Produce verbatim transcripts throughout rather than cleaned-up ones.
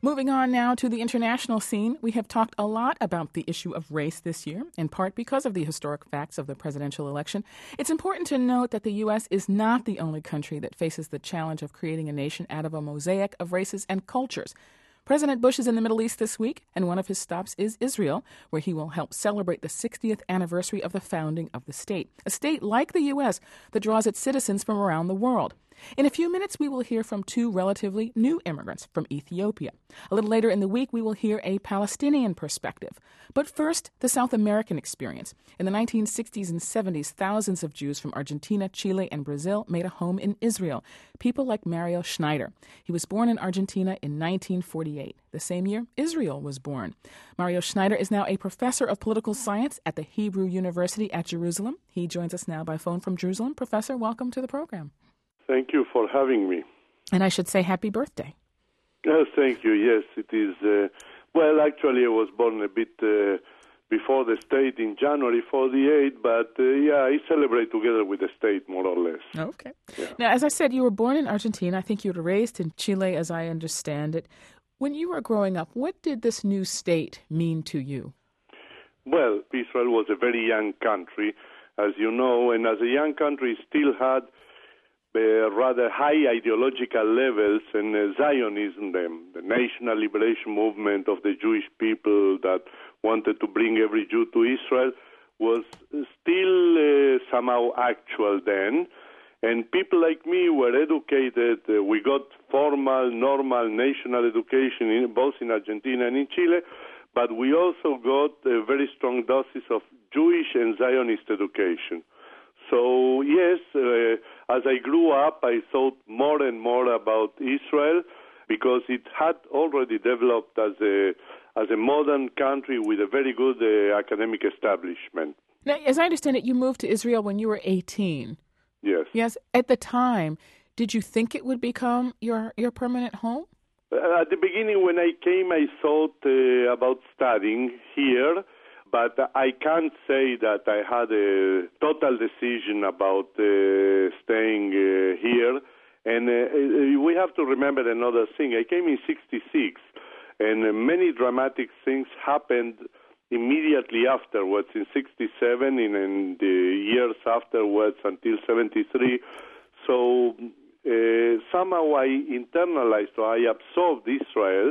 Moving on now to the international scene, we have talked a lot about the issue of race this year, in part because of the historic facts of the presidential election. It's important to note that the U S is not the only country that faces the challenge of creating a nation out of a mosaic of races and cultures. President Bush is in the Middle East this week, and one of his stops is Israel, where he will help celebrate the sixtieth anniversary of the founding of the state, a state like the U S that draws its citizens from around the world. In a few minutes, we will hear from two relatively new immigrants from Ethiopia. A little later in the week, we will hear a Palestinian perspective. But first, the South American experience. In the nineteen sixties and seventies, thousands of Jews from Argentina, Chile, and Brazil made a home in Israel. People like Mario Schneider. He was born in Argentina in nineteen forty-eight. The same year, Israel was born. Mario Schneider is now a professor of political science at the Hebrew University at Jerusalem. He joins us now by phone from Jerusalem. Professor, welcome to the program. Thank you for having me. And I should say happy birthday. Oh, thank you. Yes, it is. Uh, well, actually, I was born a bit uh, before the state in January forty-eight, but uh, yeah, I celebrate together with the state, more or less. Okay. Yeah. Now, as I said, you were born in Argentina. I think you were raised in Chile, as I understand it. When you were growing up, what did this new state mean to you? Well, Israel was a very young country, as you know, and as a young country, it still had Uh, rather high ideological levels, and uh, Zionism, the, the national liberation movement of the Jewish people that wanted to bring every Jew to Israel, was still uh, somehow actual then. And people like me were educated. Uh, we got formal, normal national education in, both in Argentina and in Chile, but we also got a very strong doses of Jewish and Zionist education. So, yes, uh, as I grew up, I thought more and more about Israel because it had already developed as a as a modern country with a very good uh, academic establishment. Now, as I understand it, you moved to Israel when you were eighteen. Yes. Yes. At the time, did you think it would become your, your permanent home? Uh, at the beginning, when I came, I thought uh, about studying here. But I can't say that I had a total decision about uh, staying uh, here. And uh, we have to remember another thing. I came in sixty-six, and many dramatic things happened immediately afterwards, in sixty-seven, and in the years afterwards until seventy-three. So uh, somehow I internalized, or I absorbed Israel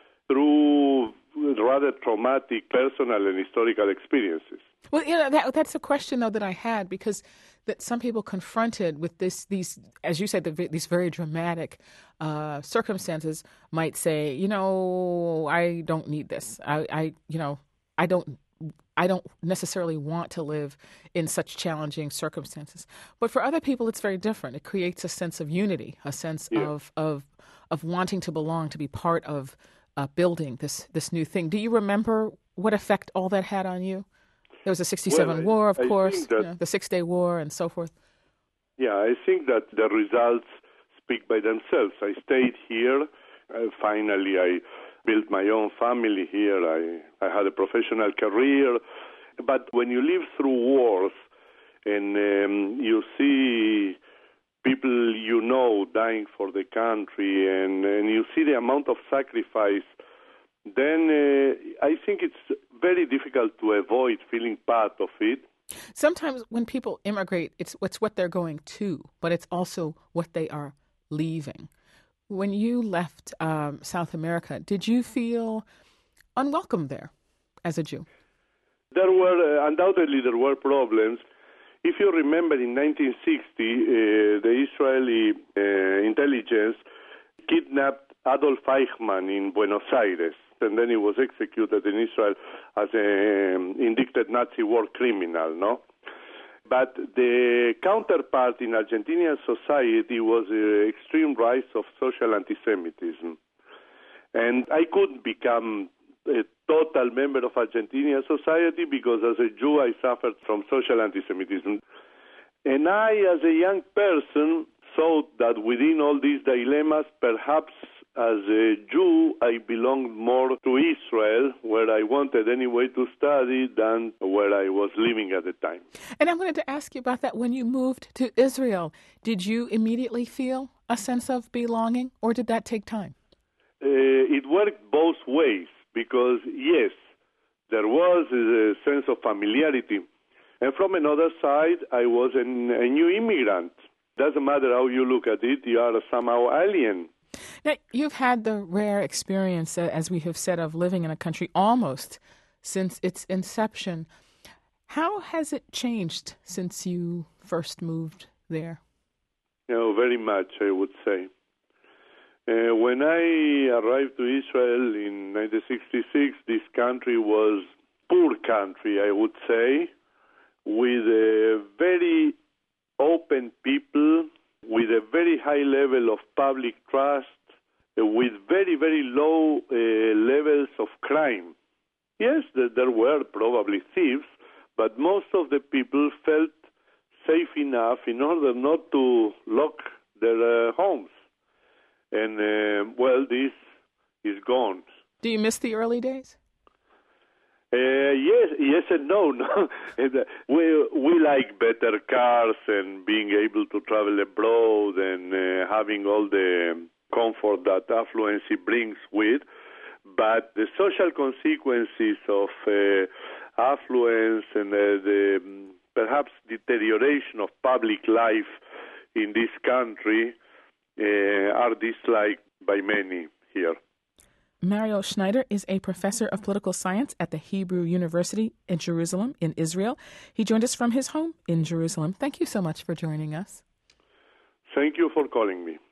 through rather traumatic personal and historical experiences. Well, you know, that, that's a question, though, that I had, because that some people confronted with this, these, as you said, the, these very dramatic uh, circumstances might say, you know, I don't need this. I, I, you know, I don't, I don't necessarily want to live in such challenging circumstances. But for other people, it's very different. It creates a sense of unity, a sense yeah. of, of, of wanting to belong, to be part of Uh, building this this new thing. Do you remember what effect all that had on you? There was a sixty-seven well, war, of I course, that, you know, the Six-Day War, and so forth. Yeah, I think that the results speak by themselves. I stayed here. Uh, finally, I built my own family here. I, I had a professional career. But when you live through wars and um, you see people you know dying for the country, and, and you see the amount of sacrifice, then uh, I think it's very difficult to avoid feeling part of it. Sometimes when people immigrate, it's, it's what they're going to, but it's also what they are leaving. When you left um, South America, did you feel unwelcome there as a Jew? There were, uh, undoubtedly, there were problems. If you remember, in nineteen sixty, uh, the Israeli uh, intelligence kidnapped Adolf Eichmann in Buenos Aires, and then he was executed in Israel as an um, indicted Nazi war criminal, no? But the counterpart in Argentinian society was the extreme rise of social anti-Semitism. And I couldn't become a total member of Argentinian society because as a Jew I suffered from social anti-Semitism. And I, as a young person, thought that within all these dilemmas, perhaps as a Jew I belonged more to Israel, where I wanted anyway to study, than where I was living at the time. And I wanted to ask you about that. When you moved to Israel, did you immediately feel a sense of belonging, or did that take time? uh, it worked both ways because, yes, there was a sense of familiarity. And from another side, I was an, a new immigrant. Doesn't matter how you look at it, you are somehow alien. Now, you've had the rare experience, uh, as we have said, of living in a country almost since its inception. How has it changed since you first moved there? You know, very much, I would say. Uh, when I arrived to Israel in nineteen sixty-six, this country was poor country, I would say, with a very open people, with a very high level of public trust, uh, with very, very low uh, levels of crime. Yes, there were probably thieves, but most of the people felt safe enough in order not to lock their uh, homes. And, uh, well, this is gone. Do you miss the early days? Uh, yes, yes and no. no. we we like better cars and being able to travel abroad and uh, having all the comfort that affluence brings with. But the social consequences of uh, affluence and uh, the um, perhaps deterioration of public life in this country uh, are disliked by many here. Mario Schneider is a professor of political science at the Hebrew University in Jerusalem, in Israel. He joined us from his home in Jerusalem. Thank you so much for joining us. Thank you for calling me.